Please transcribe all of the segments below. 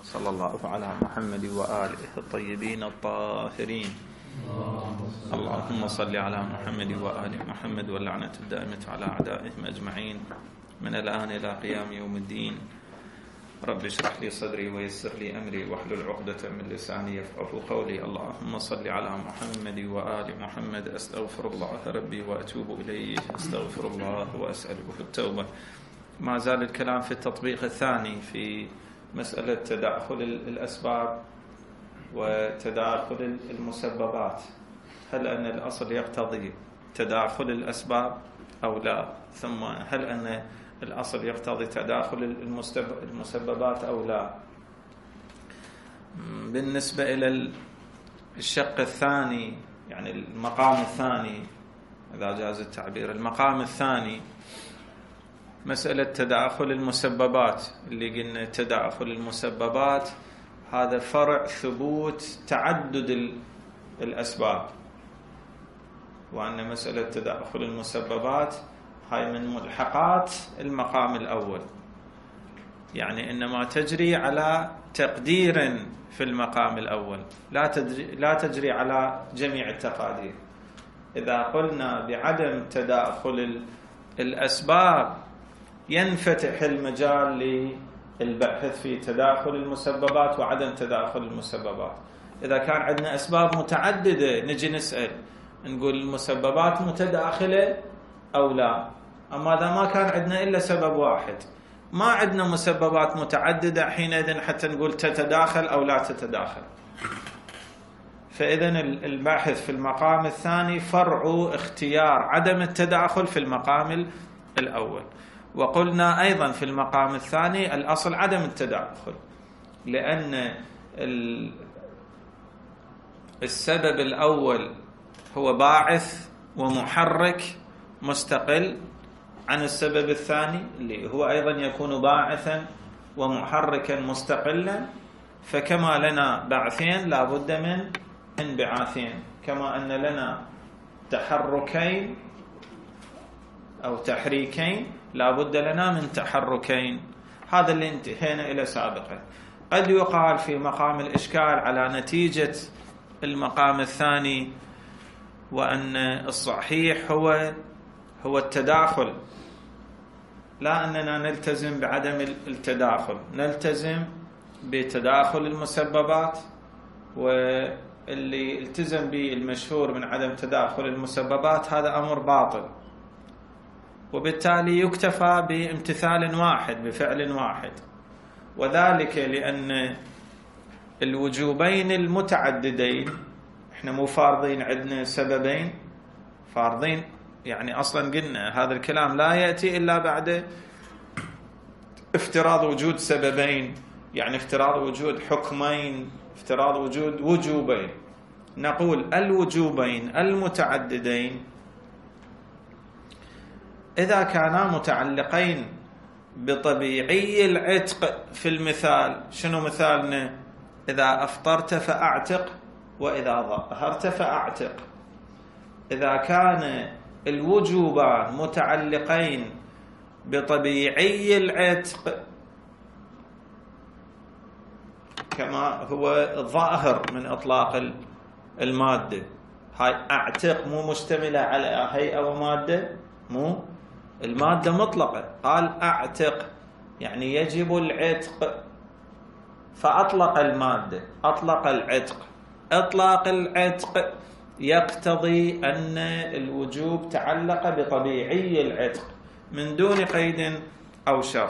صلى الله على محمد وآله الطيبين الطاهرين. اللهم صل على محمد وآل محمد واللعنة الدائمة على أعدائهم أجمعين من الآن إلى قيام يوم الدين. رب اشرح لي صدري ويسر لي أمري واحلل عقدة من لساني يفقهوا قولي. اللهم صل على محمد وآل محمد. أستغفر الله ربي وأتوب إليه، أستغفر الله وأسأله التوبة. ما زال الكلام في التطبيق الثاني في مسألة تداخل الأسباب وتداخل المسببات. هل أن الأصل يقتضي تداخل الأسباب أو لا؟ ثم هل أن الأصل يقتضي تداخل المسببات أو لا؟ بالنسبة إلى الشق الثاني، يعني المقام الثاني إذا جاز التعبير، المقام الثاني مسألة تداخل المسببات، اللي قلنا تداخل المسببات هذا فرع ثبوت تعدد الأسباب، وأن مسألة تداخل المسببات هاي من ملحقات المقام الأول، يعني إنما تجري على تقدير في المقام الأول، لا تجري على جميع التقادير. إذا قلنا بعدم تداخل الأسباب ينفتح المجال للبحث في تداخل المسببات وعدم تداخل المسببات. إذا كان عندنا أسباب متعددة نجي نسأل نقول المسببات متداخلة أو لا. أما إذا ما كان عندنا إلا سبب واحد، ما عندنا مسببات متعددة، حينئذ حتى نقول تتداخل أو لا تتداخل. فإذن الباحث في المقام الثاني فرع اختيار عدم التداخل في المقام الأول. وقلنا أيضا في المقام الثاني الأصل عدم التداخل، لأن السبب الأول هو باعث ومحرك مستقل عن السبب الثاني اللي هو أيضا يكون باعثا ومحركا مستقلا. فكما لنا بعثين لا بد من انبعاثين، كما أن لنا تحركين أو تحريكين لا بد لنا من تحركين. هذا اللي انتهينا إلى سابقا. قد يقال في مقام الإشكال على نتيجة المقام الثاني وأن الصحيح هو التداخل، لا أننا نلتزم بعدم التداخل، نلتزم بتداخل المسببات، واللي التزم به المشهور من عدم تداخل المسببات هذا أمر باطل، وبالتالي يكتفى بامتثال واحد بفعل واحد. وذلك لأن الوجوبين المتعددين احنا مو فارضين عندنا سببين، فارضين يعني أصلا قلنا هذا الكلام لا يأتي إلا بعد افتراض وجود سببين، يعني افتراض وجود حكمين، افتراض وجود وجوبين. نقول الوجوبين المتعددين إذا كانا متعلقين بطبيعي العتق في المثال. شنو مثالنا؟ إذا أفطرت فأعتق وإذا ظهرت فأعتق. إذا كان الوجوبان متعلقين بطبيعي العتق كما هو ظاهر من إطلاق المادة، هاي أعتق مو مشتملة على هيئة ومادة، مو المادة مطلقة، قال أعتق يعني يجب العتق، فأطلق المادة، أطلق العتق. إطلاق العتق يقتضي أن الوجوب تعلق بطبيعي العتق من دون قيد أو شرط.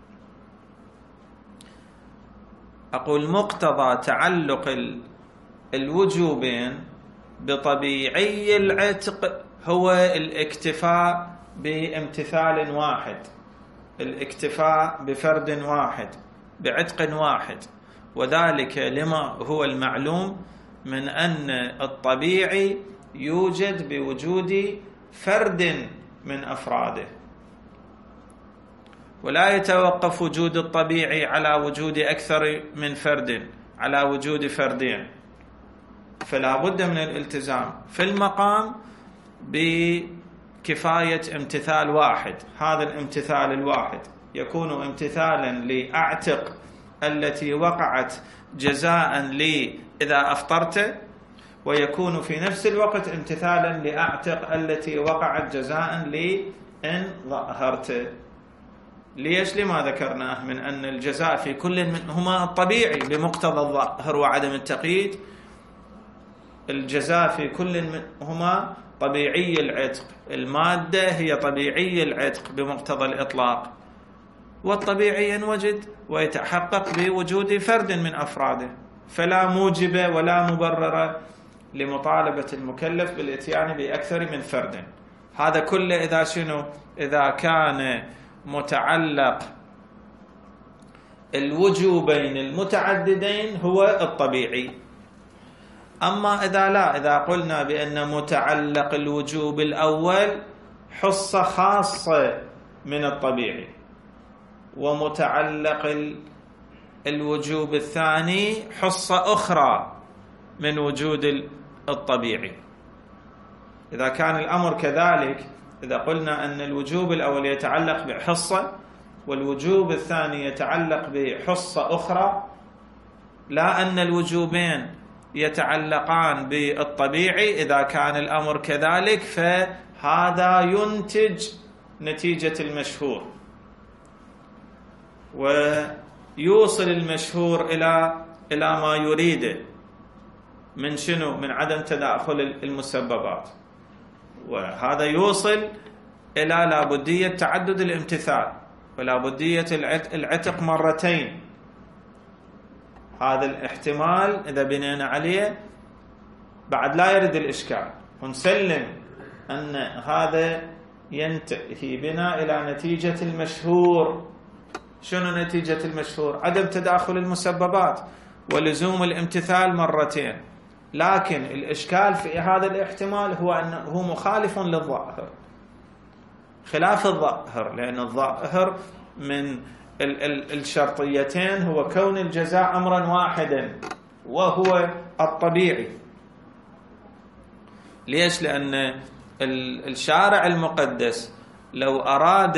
أقول مقتضى تعلق الوجوبين بطبيعي العتق هو الاكتفاء بامتثال واحد، الاكتفاء بفرد واحد، بعتق واحد. وذلك لما هو المعلوم من أن الطبيعي يوجد بوجود فرد من أفراده، ولا يتوقف وجود الطبيعي على وجود أكثر من فرد، على وجود فردين. فلا بد من الالتزام في المقام بكفاية امتثال واحد. هذا الامتثال الواحد يكون امتثالا لأعتق التي وقعت جزاء لي إذا أفطرت، ويكون في نفس الوقت امتثالا لأعتق التي وقعت جزاء لي إن ظهرت. ليش؟ لما ذكرناه من أن الجزاء في كل منهما الطبيعي بمقتضى الظاهر وعدم التقييد. الجزاء في كل منهما طبيعي العتق، المادة هي طبيعي العتق بمقتضى الإطلاق، والطبيعي ينوجد ويتحقق بوجود فرد من أفراده، فلا موجب ولا مبرر لمطالبة المكلف بالإتيان بأكثر من فرد. هذا كله إذا شنو؟ إذا كان متعلق الوجوبين المتعددين هو الطبيعي. أما إذا لا، إذا قلنا بأن متعلق الوجوب الأول حصة خاصة من الطبيعي، ومتعلق الوجوب الثاني حصة أخرى من وجود الطبيعي، إذا كان الأمر كذلك، إذا قلنا أن الوجوب الأول يتعلق بحصة والوجوب الثاني يتعلق بحصة أخرى، لا أن الوجوبين يتعلقان بالطبيعي، إذا كان الأمر كذلك فهذا ينتج نتيجة المشهور، ويوصل المشهور إلى ما يريده من شنو؟ من عدم تداخل المسببات، وهذا يوصل إلى لابدية تعدد الامتثال ولابدية العتق مرتين. هذا الاحتمال إذا بنينا عليه بعد لا يرد الإشكال، ونسلم أن هذا ينتهي بنا إلى نتيجة المشهور. شنو نتيجة المشهور؟ عدم تداخل المسببات ولزوم الامتثال مرتين. لكن الإشكال في هذا الاحتمال هو أنه مخالف للظاهر، خلاف الظاهر، لأن الظاهر من الشرطيتين هو كون الجزاء أمرا واحدا وهو الطبيعي. ليش؟ لأن الشارع المقدس لو أراد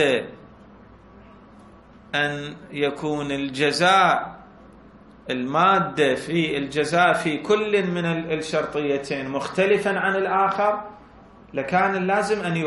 أن يكون الجزاء، المادة في الجزاء في كل من الشرطيتين مختلفا عن الآخر، لكان اللازم أن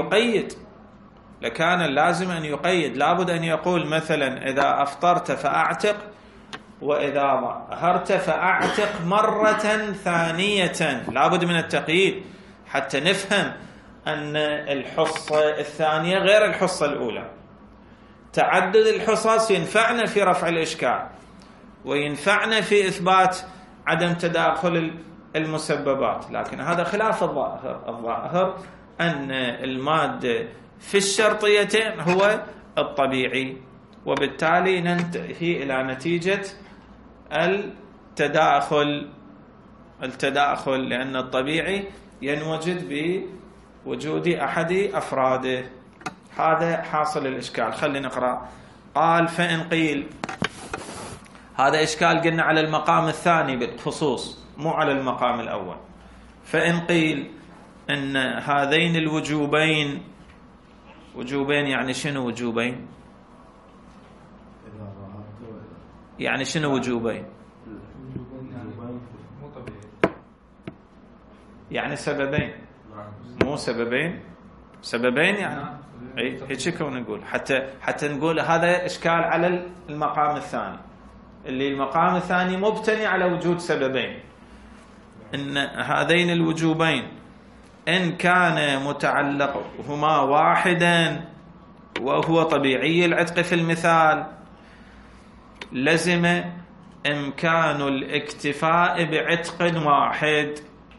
يقيد، لابد أن يقول مثلا إذا أفطرت فأعتق، وإذا ظهرت فأعتق مرة ثانية. لابد من التقييد حتى نفهم أن الحصة الثانية غير الحصة الأولى. تعدد الحصص ينفعنا في رفع الإشكال وينفعنا في إثبات عدم تداخل المسببات، لكن هذا خلاف الظاهر. الظاهر أن المادة في الشرطيتين هو الطبيعي، وبالتالي ننتهي إلى نتيجة التداخل، لأن الطبيعي ينوجد بوجود أحد أفراده. هذا حاصل الإشكال. خلينا نقرأ. قال: فإن قيل، هذا إشكال قلنا على المقام الثاني بالخصوص، مو على المقام الأول. فإن قيل إن هذين الوجوبين، وجوبين يعني شنو وجوبين؟ يعني شنو وجوبين؟ يعني سببين، مو سببين. سببين يعني هيك كون نقول، حتى نقول هذا إشكال على المقام الثاني، اللي المقام الثاني مبتني على وجود سببين. إن هذين الوجوبين إن كان متعلقهما واحدا وهو طبيعي العتق في المثال، لزم إمكان الاكتفاء بعتق واحد،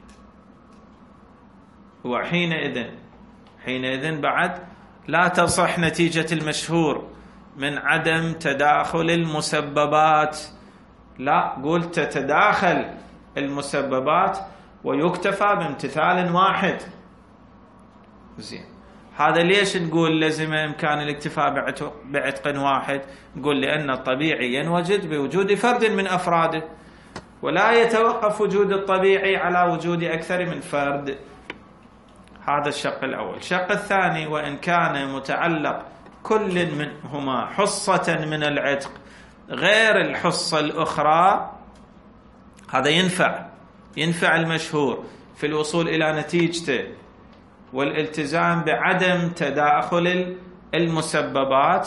وحينئذ بعد لا تصح نتيجة المشهور من عدم تداخل المسببات. لا، قلت تتداخل المسببات ويكتفى بامتثال واحد. زين، هذا ليش نقول لزم إمكان الاكتفاء بعتق واحد؟ نقول لأن الطبيعي ينوجد بوجود فرد من أفراده، ولا يتوقف وجود الطبيعي على وجود أكثر من فرد. هذا الشق الأول. الشق الثاني: وإن كان متعلق كل منهما حصة من العتق غير الحصة الأخرى، هذا ينفع المشهور في الوصول إلى نتيجته والالتزام بعدم تداخل المسببات.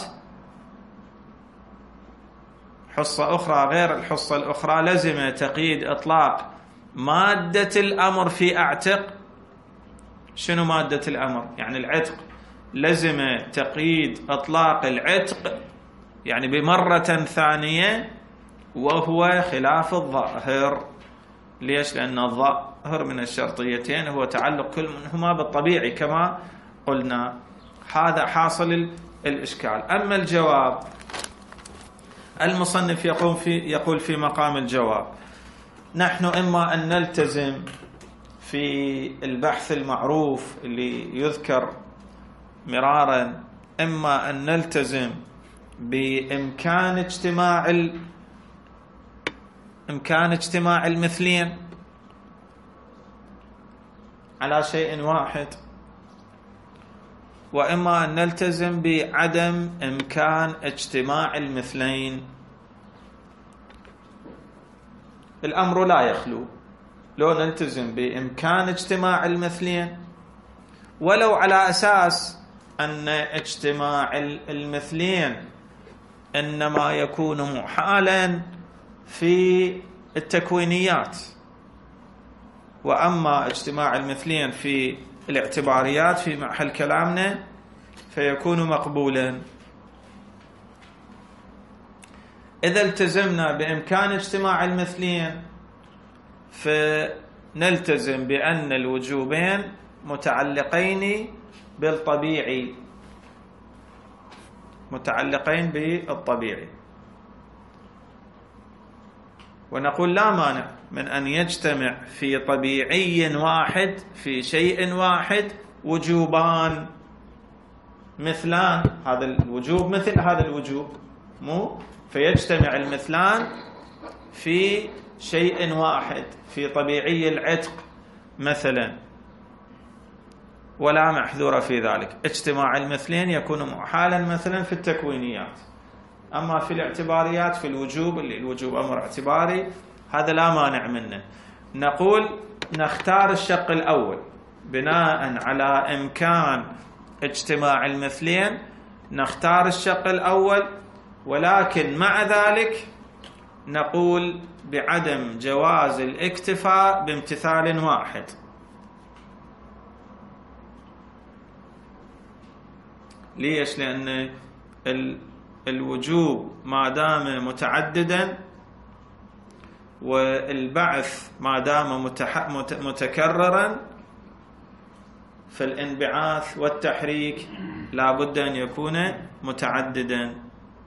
حصة أخرى غير الحصة الأخرى لزم تقييد إطلاق مادة الأمر في أعتق. شنو مادة الأمر؟ يعني العتق، لزم تقييد إطلاق العتق يعني بمرة ثانية، وهو خلاف الظاهر. ليش؟ لأن الظاهر من الشرطيتين هو تعلق كل منهما بالطبيعي كما قلنا. هذا حاصل الإشكال. أما الجواب، المصنف يقول في مقام الجواب: نحن إما أن نلتزم في البحث المعروف اللي يذكر مرارا، إما أن نلتزم بإمكان اجتماع المثلين على شيء واحد، وإما أن نلتزم بعدم إمكان اجتماع المثلين. الأمر لا يخلو، لو نلتزم بإمكان اجتماع المثلين ولو على أساس أن اجتماع المثلين إنما يكون محالا في التكوينيات، وأما اجتماع المثلين في الاعتباريات في محل كلامنا فيكون مقبولا. إذا التزمنا بإمكان اجتماع المثلين فنلتزم بأن الوجوبين متعلقين بالطبيعي، ونقول لا مانع من أن يجتمع في طبيعي واحد، في شيء واحد، وجوبان مثلان. هذا الوجوب مثل هذا الوجوب، فيجتمع المثلان في شيء واحد، في طبيعي العتق مثلا، ولا محذور في ذلك. اجتماع المثلين يكون محالا مثلا في التكوينيات. أما في الاعتباريات، في الوجوب، اللي الوجوب أمر اعتباري، هذا لا مانع منه. نقول نختار الشق الأول بناء على إمكان اجتماع المثلين، نختار الشق الأول، ولكن مع ذلك نقول بعدم جواز الاكتفاء بامتثال واحد. ليش؟ لأن الوجوب ما دام متعددا، والبعث ما دام متكررا، فالانبعاث والتحريك لا بد أن يكون متعددا،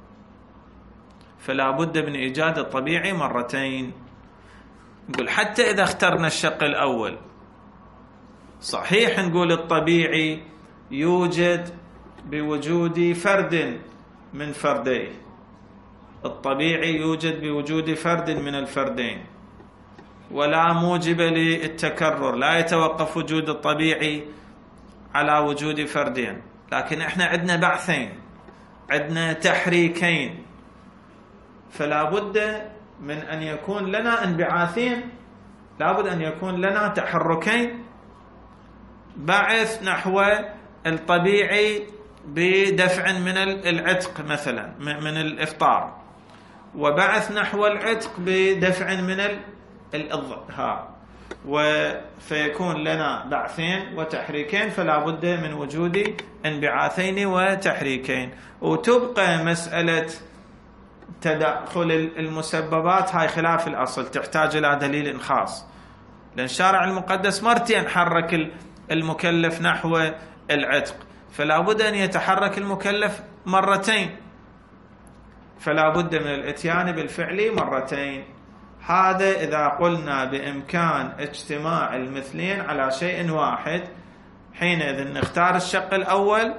فلا بد من إيجاد الطبيعي مرتين. نقول حتى إذا اخترنا الشق الأول، صحيح نقول الطبيعي يوجد بوجود فرد من فردين، الطبيعي يوجد بوجود فرد من الفردين، ولا موجب للتكرر، لا يتوقف وجود الطبيعي على وجود فردين. لكن احنا عندنا بعثين، عندنا تحريكين، فلا بد من أن يكون لنا انبعاثين، لا بد أن يكون لنا تحركين، بعث نحو الطبيعي بدفع من العتق مثلا من الإفطار، وبعث نحو العتق بدفع من الإظهار، فيكون لنا بعثين وتحريكين، فلا بد من وجود انبعاثين وتحريكين. وتبقى مسألة تداخل المسببات هاي خلاف الأصل، تحتاج إلى دليل خاص، لأن الشارع المقدس مرتين حرك المكلف نحو العتق، فلا بد أن يتحرك المكلف مرتين، فلا بد من الاتيان بالفعل مرتين. هذا إذا قلنا بإمكان اجتماع المثلين على شيء واحد، حينئذ نختار الشق الأول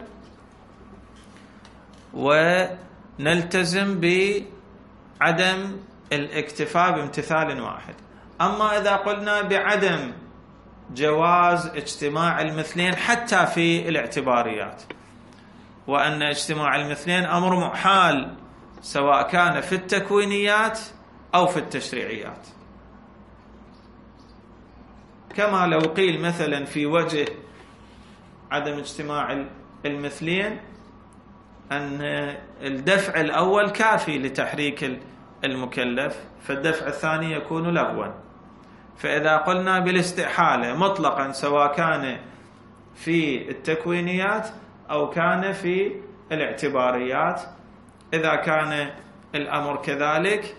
ونلتزم بعدم الاكتفاء بامتثال واحد. أما إذا قلنا بعدم جواز اجتماع المثلين حتى في الاعتباريات، وأن اجتماع المثلين أمر محال سواء كان في التكوينيات أو في التشريعيات. كما لو قيل مثلا في وجه عدم اجتماع المثلين أن الدفع الأول كافي لتحريك المكلف، فالدفع الثاني يكون لغوا. فإذا قلنا بالاستحالة مطلقا سواء كان في التكوينيات أو كان في الاعتباريات، إذا كان الأمر كذلك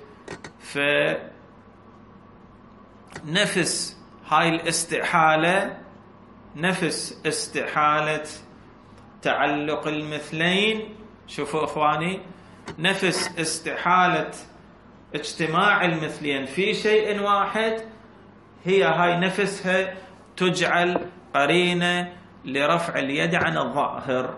فنفس هاي الاستحالة، نفس استحالة تعلق المثلين، شوفوا إخواني، نفس استحالة اجتماع المثلين في شيء واحد، هي هاي نفسها تجعل قرينة لرفع اليد عن الظاهر،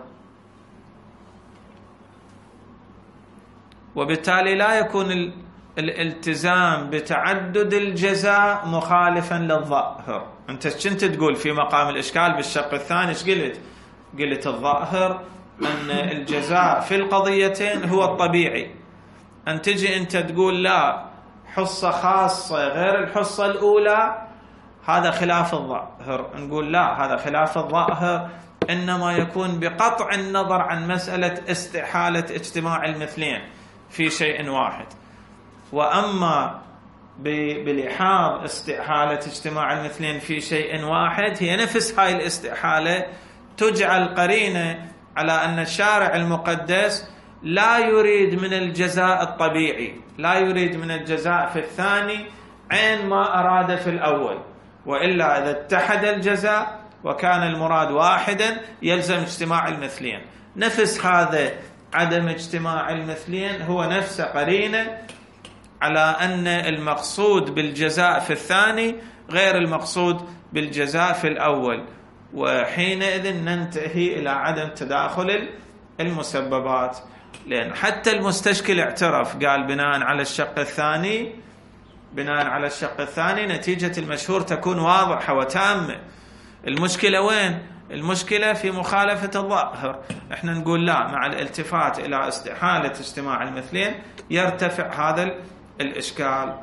وبالتالي لا يكون الالتزام بتعدد الجزاء مخالفا للظاهر. انت كنت تقول في مقام الاشكال بالشق الثاني، ايش قلت؟ قلت الظاهر ان الجزاء في القضيتين هو الطبيعي. ان تجي انت تقول لا حصة خاصة غير الحصة الاولى، هذا خلاف الظاهر. نقول لا، هذا خلاف الظاهر انما يكون بقطع النظر عن مسألة استحالة اجتماع المثلين في شيء واحد. وأما بلحاظ استحالة اجتماع المثلين في شيء واحد، هي نفس هاي الاستحالة تجعل قرينة على أن الشارع المقدس لا يريد من الجزاء الطبيعي، لا يريد من الجزاء في الثاني عين ما أراد في الأول، وإلا إذا اتحد الجزاء وكان المراد واحدا يلزم اجتماع المثلين. نفس هذا عدم اجتماع المثلين هو نفس قرينة على أن المقصود بالجزاء في الثاني غير المقصود بالجزاء في الأول، وحينئذ ننتهي إلى عدم تداخل المسببات. لأن حتى المستشكل اعترف، قال بناء على الشق الثاني، بناء على الشق الثاني نتيجة المشهور تكون واضحة وتامة. المشكلة وين؟ المشكلة في مخالفة الظاهر. احنا نقول لا، مع الالتفات إلى استحالة اجتماع المثلين يرتفع هذا الإشكال.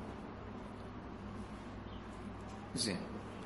زين،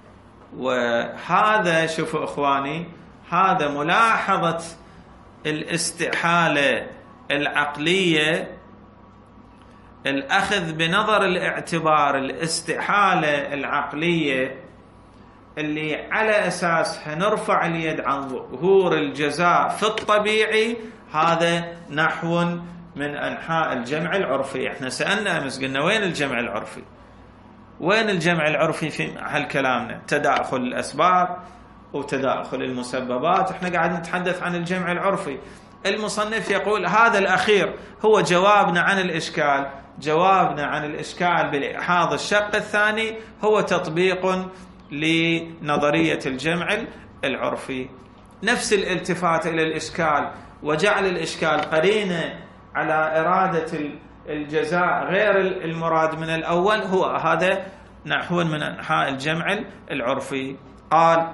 وهذا شوفوا إخواني، هذا ملاحظة الاستحالة العقلية، الأخذ بنظر الاعتبار الاستحالة العقلية اللي على أساسها نرفع اليد عن ظهور الجزاء في الطبيعي، هذا نحو من أنحاء الجمع العرفي. احنا سألنا أمس قلنا وين الجمع العرفي؟ وين الجمع العرفي في هالكلامنا؟ تداخل الأسباب وتداخل المسببات، احنا قاعد نتحدث عن الجمع العرفي. المصنف يقول هذا الأخير هو جوابنا عن الإشكال. جوابنا عن الإشكال بلحاظ الشق الثاني هو تطبيق لنظرية الجمع العرفي. نفس الالتفات إلى الإشكال وجعل الإشكال قرينة على إرادة الجزاء غير المراد من الأول، هو هذا نحو من أنحاء الجمع العرفي. قال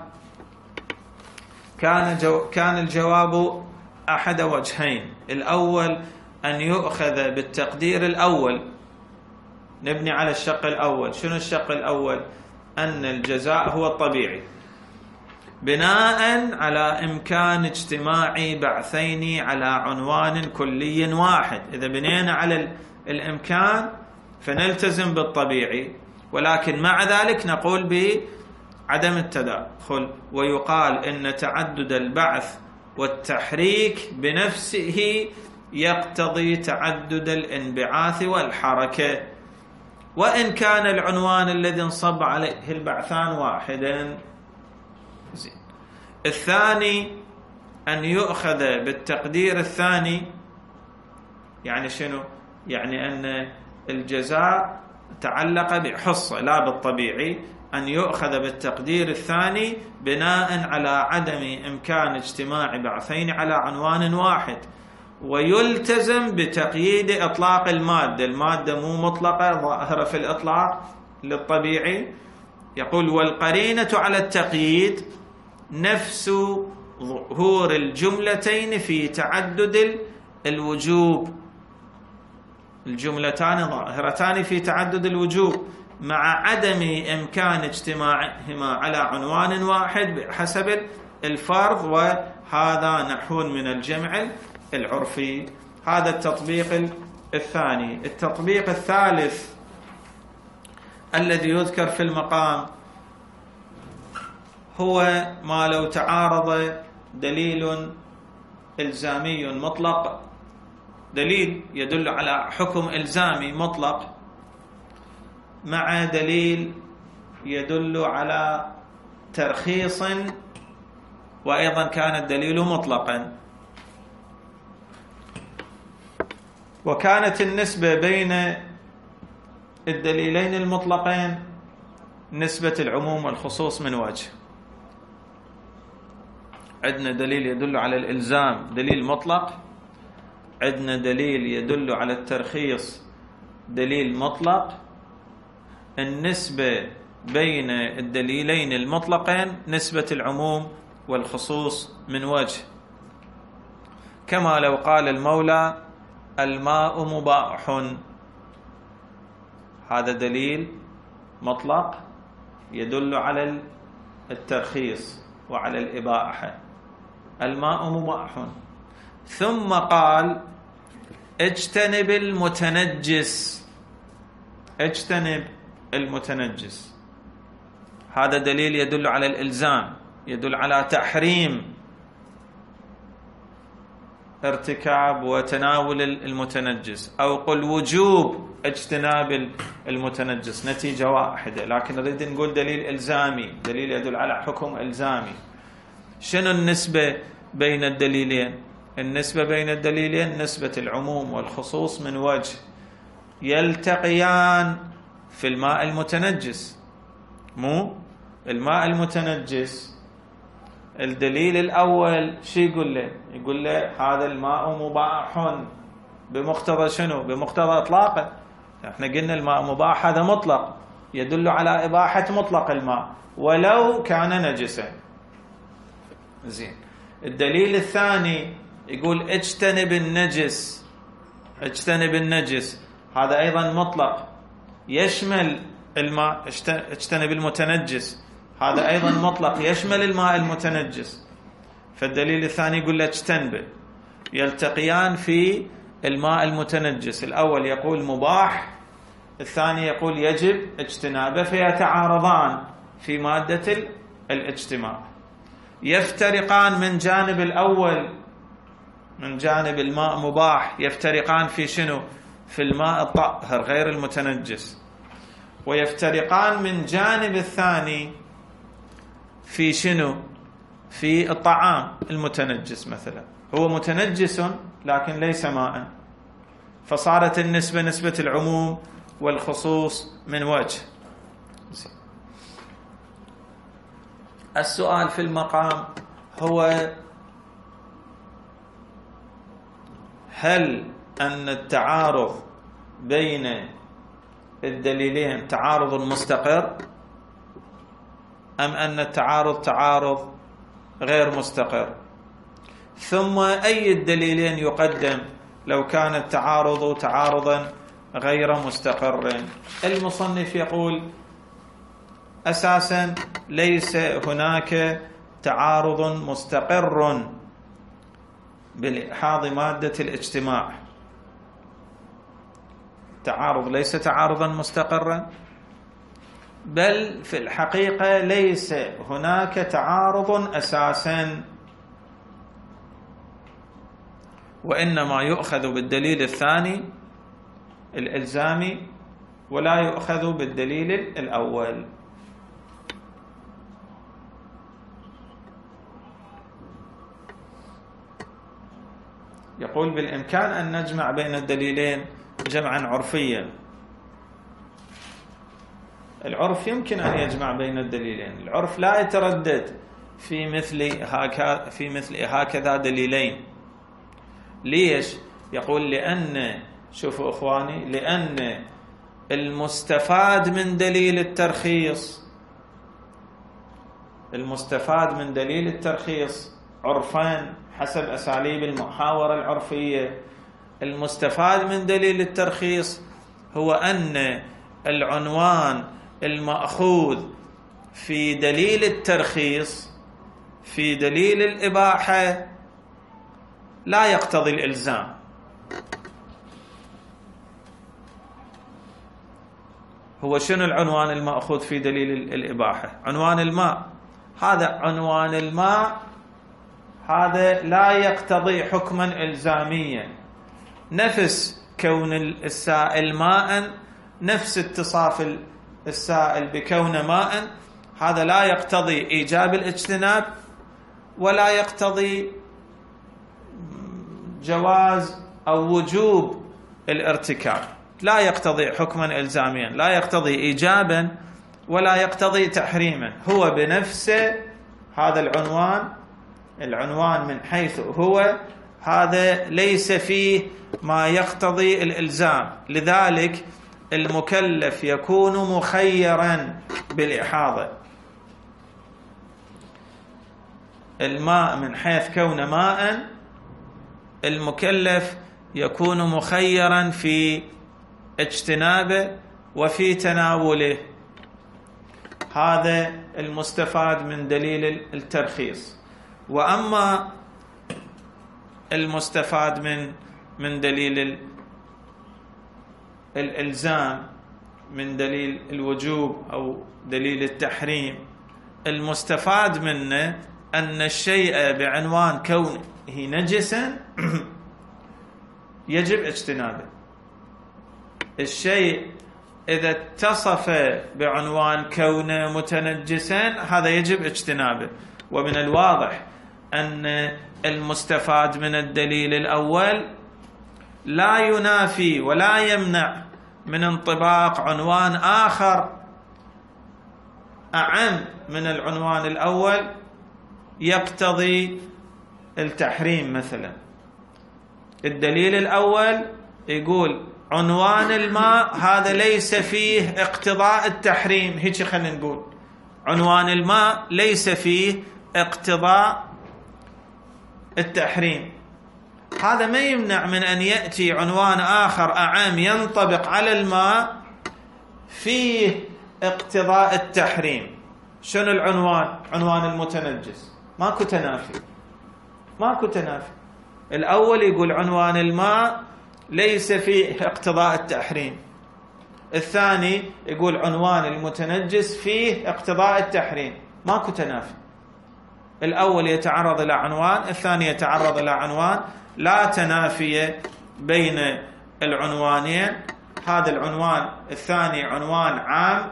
كان الجواب أحد وجهين. الأول أن يؤخذ بالتقدير الأول، نبني على الشق الأول. شنو الشق الأول؟ أن الجزاء هو الطبيعي بناء على إمكان اجتماع بعثين على عنوان كلي واحد. إذا بنينا على الإمكان فنلتزم بالطبيعي، ولكن مع ذلك نقول بعدم التداخل. ويقال إن تعدد البعث والتحريك بنفسه يقتضي تعدد الانبعاث والحركة، وإن كان العنوان الذي انصب عليه البعثان واحدا. الثاني أن يؤخذ بالتقدير الثاني، يعني شنو؟ يعني أن الجزاء تعلق بحصة لا بالطبيعي. أن يؤخذ بالتقدير الثاني بناء على عدم إمكان اجتماع بعثين على عنوان واحد، ويلتزم بتقييد إطلاق المادة. المادة مو مطلقة، ظاهرة في الإطلاق للطبيعي. يقول والقرينة على التقييد نفس ظهور الجملتين في تعدد الوجوب. الجملتان ظاهرتان في تعدد الوجوه مع عدم إمكان اجتماعهما على عنوان واحد بحسب الفرض، وهذا نحو من الجمع العرفي. هذا التطبيق الثاني. التطبيق الثالث الذي يذكر في المقام هو ما لو تعارض دليل إلزامي مطلق، دليل يدل على حكم إلزامي مطلق، مع دليل يدل على ترخيص وأيضا كان الدليل مطلقا، وكانت النسبة بين الدليلين المطلقين نسبة العموم والخصوص من وجه. عندنا دليل يدل على الإلزام دليل مطلق، عندنا دليل يدل على الترخيص دليل مطلق. النسبة بين الدليلين المطلقين نسبة العموم والخصوص من وجه، كما لو قال المولى الماء مباح، هذا دليل مطلق يدل على الترخيص وعلى الإباحة، الماء مباح. ثم قال اجتنب المتنجس، اجتنب المتنجس، هذا دليل يدل على الإلزام، يدل على تحريم ارتكاب وتناول المتنجس، أو قل وجوب اجتناب المتنجس، نتيجة واحدة. لكن نريد نقول دليل إلزامي، دليل يدل على حكم إلزامي. شنو النسبة بين الدليلين؟ النسبة بين الدليلين نسبة العموم والخصوص من وجه، يلتقيان في الماء المتنجس. مو الماء المتنجس الدليل الأول شو يقول له؟ يقول له هذا الماء مباح بمقتضى شنو؟ بمقتضى إطلاقه. احنا قلنا الماء مباح هذا مطلق يدل على إباحة مطلق الماء ولو كان نجسا. زين. الدليل الثاني يقول اجتنب النجس، اجتنب النجس، هذا أيضا مطلق يشمل الماء. اجتنب المتنجس، هذا أيضا مطلق يشمل الماء المتنجس. فالدليل الثاني يقول له اجتنبه، يلتقيان في الماء المتنجس. الأول يقول مباح، الثاني يقول يجب اجتنابه، فيتعارضان في مادة الاجتماع. يفترقان من جانب الأول، من جانب الماء مباح، يفترقان في شنو؟ في الماء الطاهر غير المتنجس. ويفترقان من جانب الثاني في شنو؟ في الطعام المتنجس مثلا، هو متنجس لكن ليس ماء، فصارت النسبة نسبة العموم والخصوص من وجه. السؤال في المقام هو هل أن التعارض بين الدليلين تعارض مستقر أم أن التعارض تعارض غير مستقر؟ ثم أي الدليلين يقدم لو كان التعارض تعارضا غير مستقر؟ المصنف يقول أساسا ليس هناك تعارض مستقر بلحاظ مادة الاجتماع، تعارض ليس تعارضا مستقرا، بل في الحقيقة ليس هناك تعارض أساسا، وإنما يؤخذ بالدليل الثاني الإلزامي ولا يؤخذ بالدليل الأول. يقول بالإمكان أن نجمع بين الدليلين جمعا عرفيا. العرف يمكن أن يجمع بين الدليلين، العرف لا يتردد في مثل هكذا دليلين. ليش؟ يقول لأن، شوفوا إخواني، لأن المستفاد من دليل الترخيص، المستفاد من دليل الترخيص عرفان حسب أساليب المحاورة العرفية، المستفاد من دليل الترخيص هو أن العنوان المأخوذ في دليل الترخيص في دليل الإباحة لا يقتضي الإلزام. هو شنو العنوان المأخوذ في دليل الإباحة؟ عنوان الماء. هذا عنوان الماء، هذا لا يقتضي حكما إلزاميا. نفس كون السائل ماء، نفس اتصاف السائل بكون ماء، هذا لا يقتضي إيجاب الاجتناب ولا يقتضي جواز أو وجوب الارتكاب، لا يقتضي حكما إلزاميا، لا يقتضي إيجابا ولا يقتضي تحريما. هو بنفسه هذا العنوان من حيث هو هذا ليس فيه ما يقتضي الإلزام، لذلك المكلف يكون مخيرا بالإحاضة. الماء من حيث كون ماء المكلف يكون مخيرا في اجتنابه وفي تناوله. هذا المستفاد من دليل الترخيص. وأما المستفاد من دليل الإلزام، من دليل الوجوب أو دليل التحريم، المستفاد منه أن الشيء بعنوان كونه نجسا يجب اجتنابه. الشيء إذا اتصف بعنوان كونه متنجسا هذا يجب اجتنابه. ومن الواضح أن المستفاد من الدليل الأول لا ينافي ولا يمنع من انطباق عنوان آخر أعم من العنوان الأول يقتضي التحريم. مثلا الدليل الأول يقول عنوان الماء هذا ليس فيه اقتضاء التحريم، هيك خلينا نقول عنوان الماء ليس فيه اقتضاء التحريم. هذا ما يمنع من أن يأتي عنوان آخر أعم ينطبق على الماء فيه اقتضاء التحريم. شنو العنوان؟ عنوان المتنجس. ماكو تنافي، ماكو تنافي. الأول يقول عنوان الماء ليس فيه اقتضاء التحريم، الثاني يقول عنوان المتنجس فيه اقتضاء التحريم، ماكو تنافي. الأول يتعرض إلى عنوان، الثاني يتعرض إلى عنوان، لا تنافي بين العنوانين. هذا العنوان الثاني عنوان عام،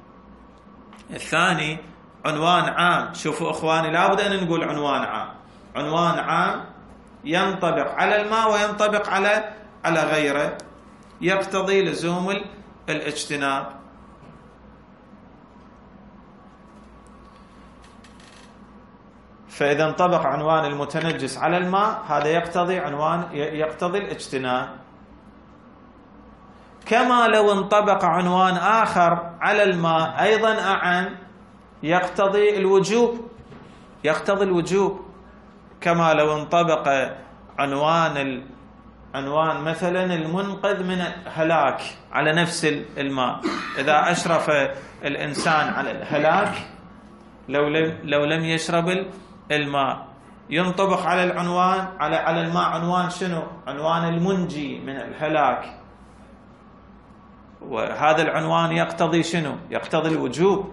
الثاني عنوان عام. شوفوا أخواني، لابد أن نقول عنوان عام. عنوان عام ينطبق على الماء وينطبق على غيره، يقتضي لزوم الاجتناب. فإذا انطبق عنوان المتنجس على الماء هذا يقتضي الاجتناب. كما لو انطبق عنوان آخر على الماء أيضا أعم يقتضي الوجوب، كما لو انطبق عنوان مثلا المنقذ من الهلاك على نفس الماء. إذا أشرف الإنسان على الهلاك لو لم يشرب الماء ينطبق على العنوان على الماء عنوان شنو؟ عنوان المنجي من الهلاك. وهذا العنوان يقتضي شنو؟ يقتضي الوجوب.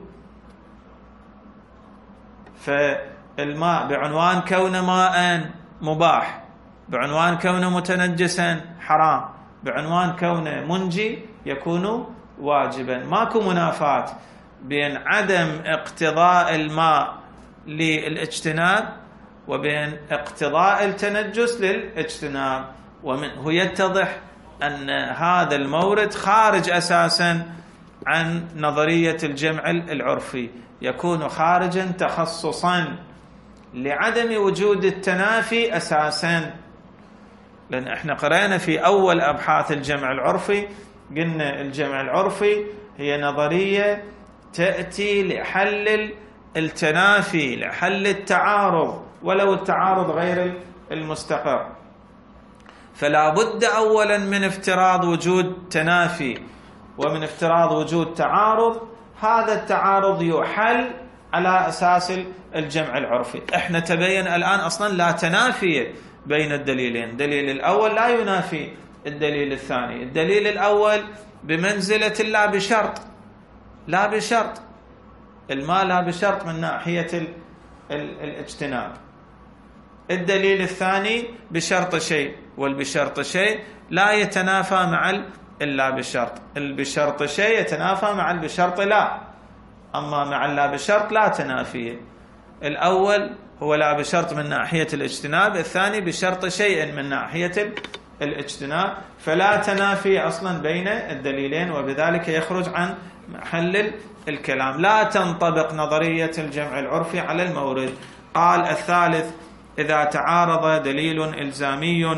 فالماء بعنوان كونه ماء مباح، بعنوان كونه متنجسا حرام، بعنوان كونه منجي يكون واجبا. ماكو منافاة بين عدم اقتضاء الماء للاجتناب وبين اقتضاء التنجس للاجتناب. ومنه يتضح أن هذا المورد خارج أساسا عن نظرية الجمع العرفي، يكون خارجا تخصصا لعدم وجود التنافي أساسا. لأن احنا قرأنا في أول أبحاث الجمع العرفي قلنا الجمع العرفي هي نظرية تأتي لحل التنافي، لحل التعارض ولو التعارض غير المستقر. فلا بد أولا من افتراض وجود تنافي ومن افتراض وجود تعارض. هذا التعارض يحل على أساس الجمع العرفي. احنا تبين الآن أصلا لا تنافي بين الدليلين، الدليل الأول لا ينافي الدليل الثاني. الدليل الأول بمنزلة لا بشرط، لا بشرط، الماء لا بشرط من ناحية الاجتناب. الدليل الثاني بشرط شيء، والبشرط شيء لا يتنافى مع اللا بشرط. البشرط شيء يتنافى مع البشرط لا، أما مع اللا بشرط لا تنافي. الأول هو لا بشرط من ناحية الاجتناب، الثاني بشرط شيء من ناحية الاجتناب، فلا تنافي أصلا بين الدليلين، وبذلك يخرج عن محل الكلام. لا تنطبق نظرية الجمع العرفي على المورد. قال الثالث: إذا تعارض دليل إلزامي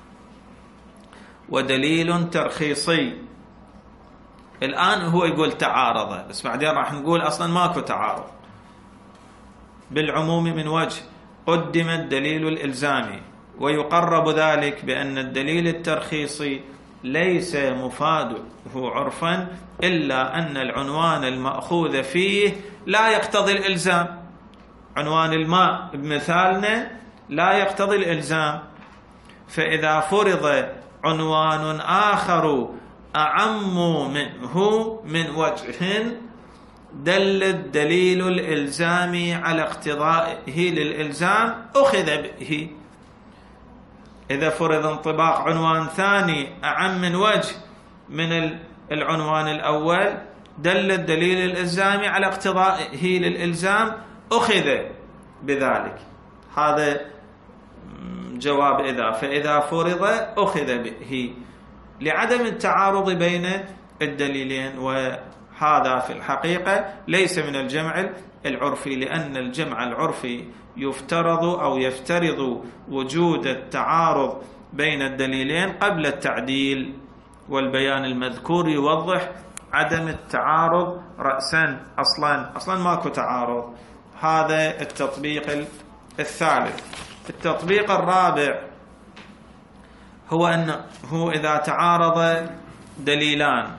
ودليل ترخيصي. الآن هو يقول تعارض، بس بعدين راح نقول أصلا ماكو تعارض. بالعموم من وجه قدم الدليل الإلزامي، ويقرب ذلك بأن الدليل الترخيصي ليس مفاده عرفا إلا أن العنوان المأخوذ فيه لا يقتضي الإلزام. عنوان الماء بمثالنا لا يقتضي الإلزام، فإذا فرض عنوان آخر أعم منه من وجه دل الدليل الإلزامي على اقتضائه للإلزام أخذ به. إذا فرض انطباق عنوان ثاني أعم من وجه من العنوان الأول دل الدليل الإلزامي على اقتضائه للإلزام أخذ بذلك. هذا جواب إذا، فإذا فرض أخذ به لعدم التعارض بين الدليلين. وهذا في الحقيقة ليس من الجمع العرفي، لأن الجمع العرفي يفترض أو يفترض وجود التعارض بين الدليلين قبل التعديل، والبيان المذكور يوضح عدم التعارض رأسا. أصلا ماكو تعارض. هذا التطبيق الثالث. التطبيق الرابع هو أنه إذا تعارض دليلان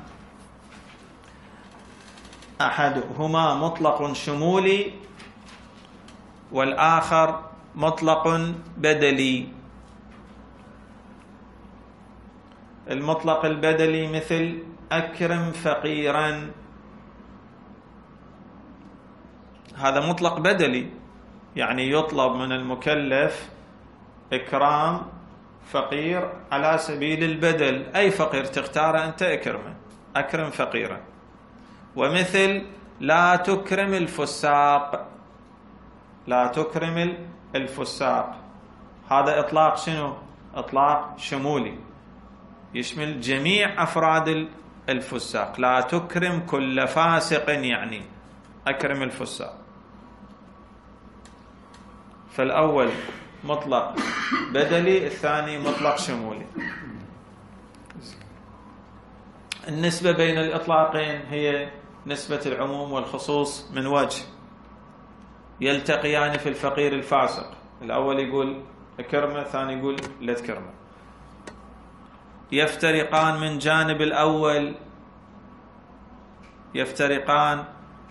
أحدهما مطلق شمولي والآخر مطلق بدلي. المطلق البدلي مثل أكرم فقيرا، هذا مطلق بدلي، يعني يطلب من المكلف إكرام فقير على سبيل البدل، أي فقير تختار أنت اكرمه، أكرم فقيرا. ومثل لا تكرم الفساق، لا تكرم الفساق، هذا إطلاق شنو؟ إطلاق شمولي يشمل جميع أفراد الفساق. لا تكرم كل فاسق، يعني أكرم الفساق. فالأول مطلق بدلي، الثاني مطلق شمولي. النسبة بين الإطلاقين هي نسبة العموم والخصوص من وجه، يلتقيان في الفقير الفاسق. الأول يقول اكرمه، الثاني يقول لا تكرمه. يفترقان من جانب الأول، يفترقان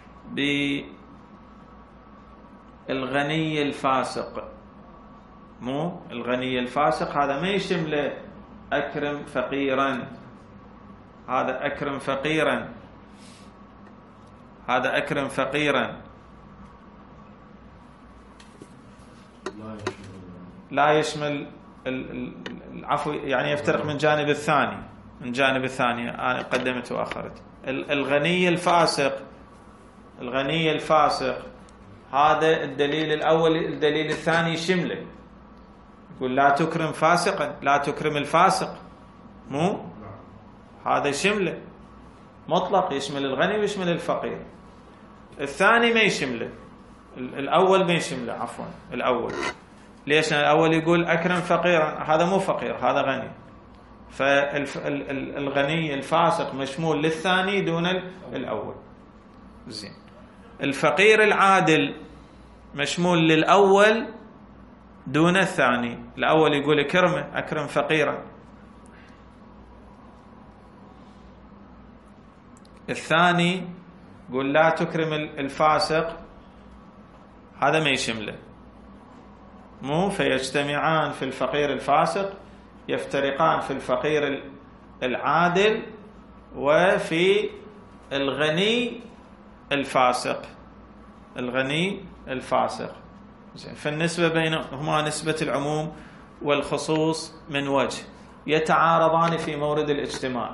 بالغني الفاسق. مو الغني الفاسق هذا ما يشمله أكرم فقيرا، هذا أكرم فقيرا، هذا أكرم فقيرا، لا يشمل العفو، يعني يفترق من جانب الثاني، من جانب الثاني. أنا قدمت وأخرت. الغني الفاسق، الغني الفاسق هذا الدليل الأول، الدليل الثاني شمله، يقول لا تكرم فاسقا، لا تكرم الفاسق، مو هذا شمله مطلق، يشمل الغني ويشمل الفقير. الثاني ما يشمله، الأول ما يشمله، عفوا الأول. ليش؟ الأول يقول أكرم فقيرا، هذا مو فقير، هذا غني، فالغني الفاسق مشمول للثاني دون الأول. زين. الفقير العادل مشمول للأول دون الثاني. الأول يقول اكرمه، أكرم فقيرا. الثاني يقول لا تكرم الفاسق، هذا ما يشمله، مو فيجتمعان في الفقير الفاسق، يفترقان في الفقير العادل وفي الغني الفاسق. الغني الفاسق. فالنسبة بينهما نسبة العموم والخصوص من وجه، يتعارضان في مورد الاجتماع.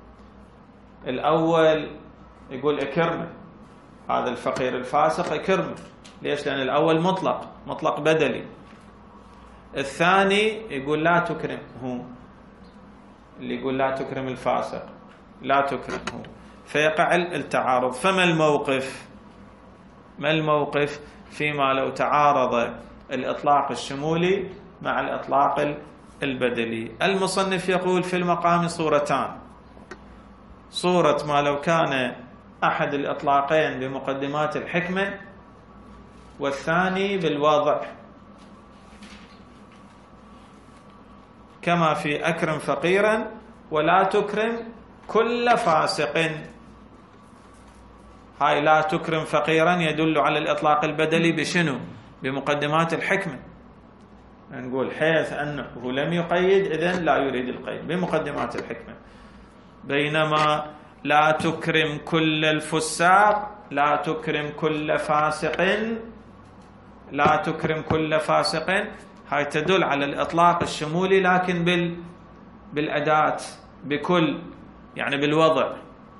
الأول يقول اكرمه، هذا الفقير الفاسق اكرمه. ليش؟ لأن الأول مطلق بدلي. الثاني يقول لا تكرمه، اللي يقول لا تكرم الفاسق لا تكرمه، فيقع التعارض. فما الموقف؟ ما الموقف فيما لو تعارض الإطلاق الشمولي مع الإطلاق البدلي؟ المصنف يقول في المقام صورتان: صورة ما لو كان أحد الإطلاقين بمقدمات الحكمة، والثاني بالوضع، كما في أكرم فقيرا ولا تكرم كل فاسق. هاي لا تكرم فقيرا يدل على الإطلاق البدلي بشنو؟ بمقدمات الحكمة. نقول حيث أنه لم يقيد إذن لا يريد القيد بمقدمات الحكمة. بينما لا تكرم كل الفساق، لا تكرم كل فاسق، لا تكرم كل فاسق، هاي تدل على الإطلاق الشمولي لكن بالأداة، بكل، يعني بالوضع.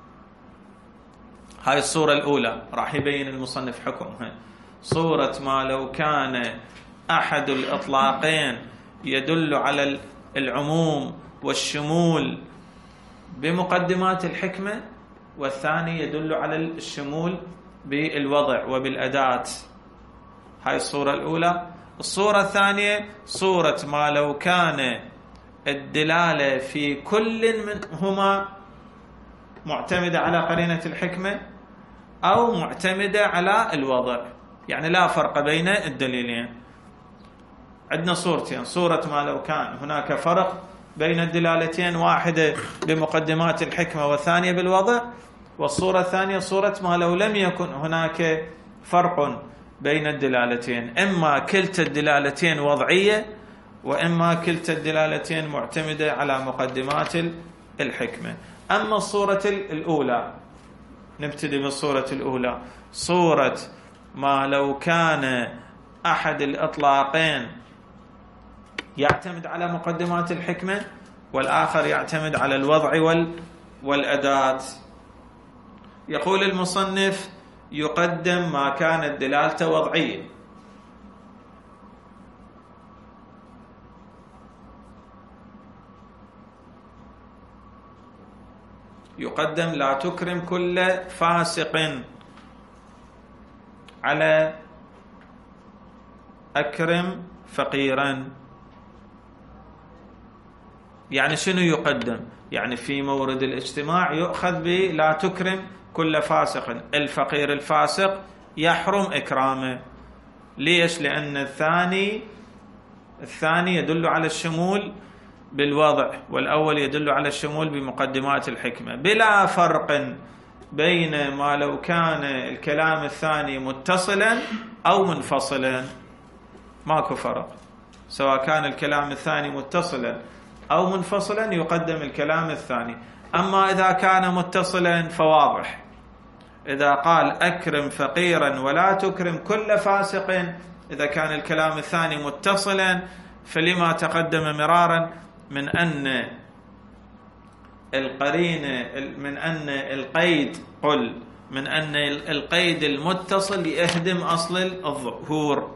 هاي الصورة الأولى راح يبين المصنف حكمها. صورة ما لو كان أحد الإطلاقين يدل على العموم والشمول بمقدمات الحكمة، والثاني يدل على الشمول بالوضع وبالأداة. هاي الصورة الأولى. الصورة الثانية صورة ما لو كان الدلالة في كل منهما معتمدة على قرينة الحكمة أو معتمدة على الوضع، يعني لا فرق بين الدليلين. عندنا صورتين: صورة ما لو كان هناك فرق بين الدلالتين، واحدة بمقدمات الحكمة والثانية بالوضع، والصورة الثانية صورة ما لو لم يكن هناك فرق بين الدلالتين، إما كلتا الدلالتين وضعية وإما كلتا الدلالتين معتمدة على مقدمات الحكمة. أما الصورة الأولى، نبتدي بالصورة الأولى: صورة ما لو كان أحد الإطلاقين يعتمد على مقدمات الحكمة والآخر يعتمد على الوضع والأداة. يقول المصنف: يقدم ما كانت دلالته وضعية، يقدم لا تكرم كل فاسق على أكرم فقيرا. يعني شنو يقدم؟ يعني في مورد الاجتماع يؤخذ بلا تكرم كل فاسق، الفقير الفاسق يحرم إكرامه. ليش؟ لأن الثاني يدل على الشمول بالوضع، والأول يدل على الشمول بمقدمات الحكمة، بلا فرق بين ما لو كان الكلام الثاني متصلا أو منفصلا. ماكو فرق، سواء كان الكلام الثاني متصلا أو منفصلا يقدم الكلام الثاني. أما إذا كان متصلا فواضح، إذا قال أكرم فقيرا ولا تكرم كل فاسق، إذا كان الكلام الثاني متصلا فلما تقدم مرارا من أن القرينة، من أن القيد، قل من أن القيد المتصل يهدم أصل الظهور،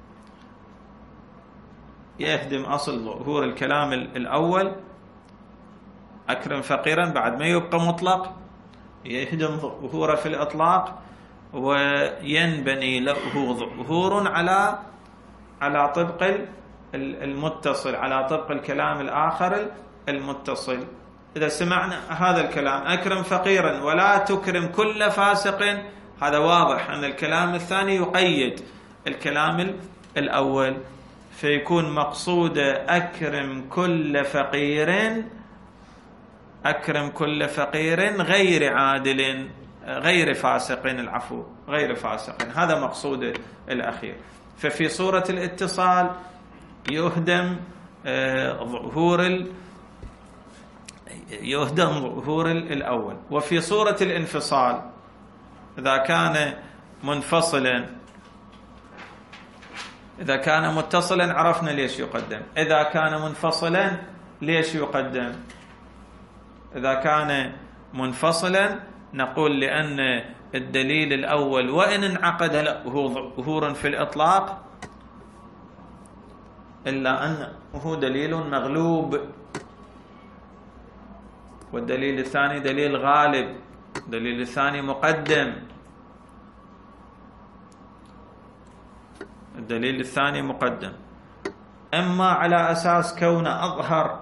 يهدم أصل ظهور الكلام الأول. أكرم فقيرا بعد ما يبقى مطلق، يهدم ظهوره في الإطلاق وينبني له ظهور على طبق المتصل، على طبق الكلام الآخر المتصل. إذا سمعنا هذا الكلام أكرم فقيرا ولا تكرم كل فاسق، هذا واضح أن الكلام الثاني يقيد الكلام الأول. فيكون مقصوده أكرم كل فقير، أكرم كل فقير غير عادل، غير فاسق، العفو، غير فاسق، هذا مقصوده الأخير. ففي صورة الاتصال يهدم ظهور الأول. وفي صورة الانفصال إذا كان منفصلا، إذا كان متصلا عرفنا ليش يقدم، إذا كان منفصلا ليش يقدم؟ إذا كان منفصلا نقول لأن الدليل الأول وإن انعقد له ظهور في الإطلاق إلا أنه دليل مغلوب، والدليل الثاني دليل غالب، الدليل الثاني مقدم، الدليل الثاني مقدم، إما على أساس كونه أظهر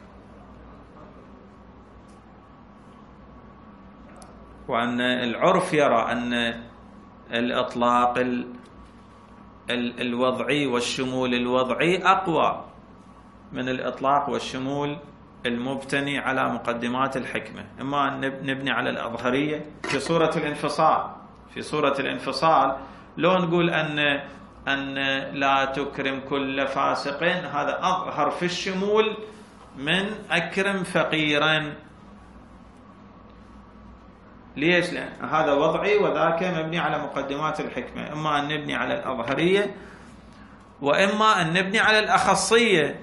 وأن العرف يرى أن الإطلاق الوضعي والشمول الوضعي أقوى من الإطلاق والشمول المبتني على مقدمات الحكمة. إما أن نبني على الأظهرية في صورة الانفصال. في صورة الانفصال لو نقول أن لا تكرم كل فاسق، هذا أظهر في الشمول من أكرم فقيرا. ليش؟ لأن هذا وضعي وذاك مبني على مقدمات الحكمة. إما أن نبني على الأظهرية وإما أن نبني على الأخصية،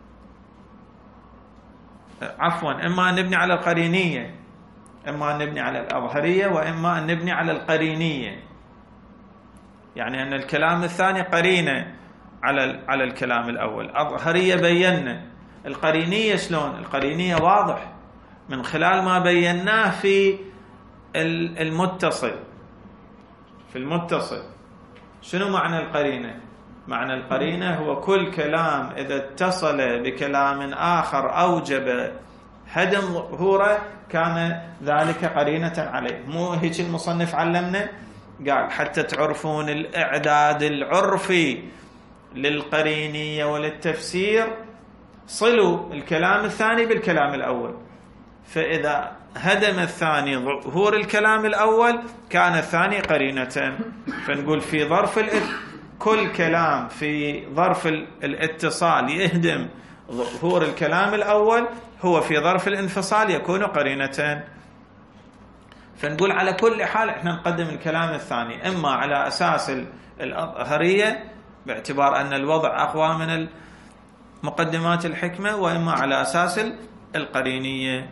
عفوا، إما أن نبني على القرينية، إما أن نبني على الأظهرية وإما أن نبني على القرينية، يعني أن الكلام الثاني قرينة على الكلام الأول. أظهرية بينا، القرينية شلون؟ القرينية واضح من خلال ما بيناه في المتصل. في المتصل شنو معنى القرينة؟ معنى القرينة هو كل كلام إذا اتصل بكلام آخر أوجب هدم ظهوره كان ذلك قرينة عليه. مو هيك المصنف علمنا؟ قال حتى تعرفون الإعداد العرفي للقرينية وللتفسير صلوا الكلام الثاني بالكلام الأول، فإذا هدم الثاني ظهور الكلام الأول كان الثاني قرينة. فنقول في ظرف كل كلام في ظرف الاتصال يهدم ظهور الكلام الأول، هو في ظرف الانفصال يكون قرينة. فنقول على كل حال احنا نقدم الكلام الثاني إما على أساس الأظهرية باعتبار أن الوضع أقوى من مقدمات الحكمة، وإما على أساس القرينية.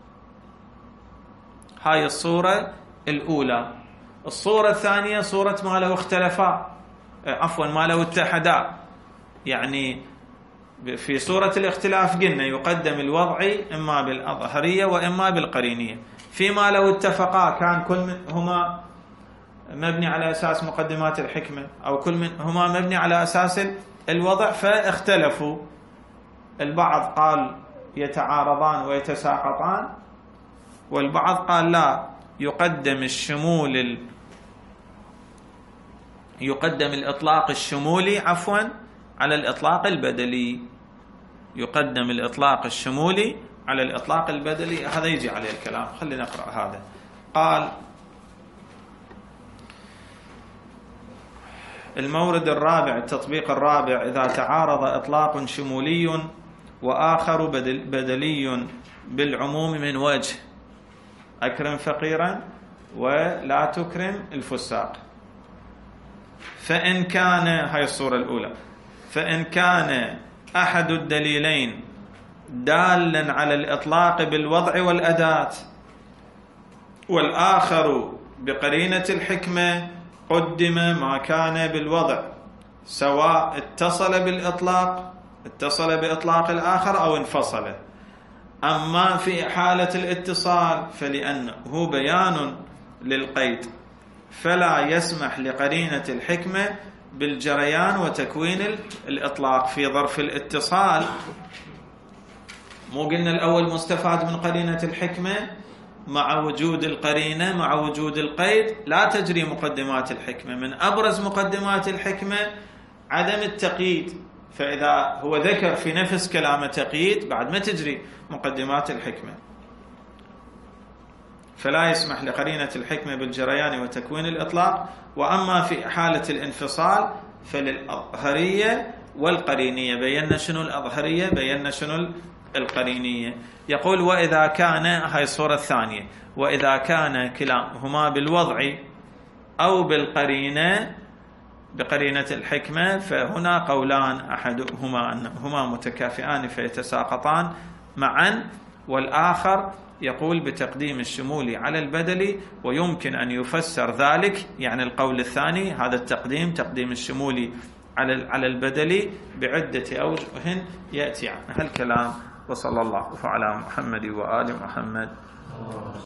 هاي الصورة الأولى. الصورة الثانية صورة ما لو اختلفا، عفوا ما لو اتحدا. يعني في صورة الاختلاف قلنا يقدم الوضعي إما بالأظهرية وإما بالقرينية. فيما لو اتفقا كان كل منهما مبني على أساس مقدمات الحكمة أو كل منهما مبني على أساس الوضع فاختلفوا. البعض قال يتعارضان ويتساقطان، والبعض قال لا، يقدم الشمول يقدم الإطلاق الشمولي عفوا على الإطلاق البدلي. يقدم الإطلاق الشمولي على الإطلاق البدلي. هذا يجي عليه الكلام. خلينا نقرأ هذا. قال المورد الرابع، التطبيق الرابع: إذا تعارض إطلاق شمولي وآخر بدلي بالعموم من وجه، أكرم فقيرا ولا تكرم الفساق، فإن كان، هاي الصورة الأولى، فإن كان أحد الدليلين دالا على الإطلاق بالوضع والأداة والآخر بقرينة الحكمة قدم ما كان بالوضع، سواء اتصل بإطلاق الآخر أو انفصل. أما في حالة الاتصال فلأنه بيان للقيد فلا يسمح لقرينة الحكمة بالجريان وتكوين الإطلاق. في ظرف الاتصال مو قلنا الأول مستفاد من قرينة الحكمة، مع وجود القرينة مع وجود القيد لا تجري مقدمات الحكمة. من أبرز مقدمات الحكمة عدم التقييد، فإذا هو ذكر في نفس كلامه تقييد بعد ما تجري مقدمات الحكمة، فلا يسمح لقرينة الحكمة بالجريان وتكوين الإطلاق. وأما في حالة الانفصال فللأظهرية والقرينية. بينا شنو الأظهرية، بينا شنو القرينية. يقول وإذا كان، هاي الصورة الثانية، وإذا كان كلاهما بالوضع أو بالقرينة بقرينة الحكمة فهنا قولان، أحدهما أنهما متكافئان فيتساقطان معا، والآخر يقول بتقديم الشمول على البدل، ويمكن أن يفسر ذلك يعني القول الثاني هذا التقديم، تقديم الشمول على البدل بعدة أوجه يأتي عنها الكلام. وصلى الله على محمد وآل محمد.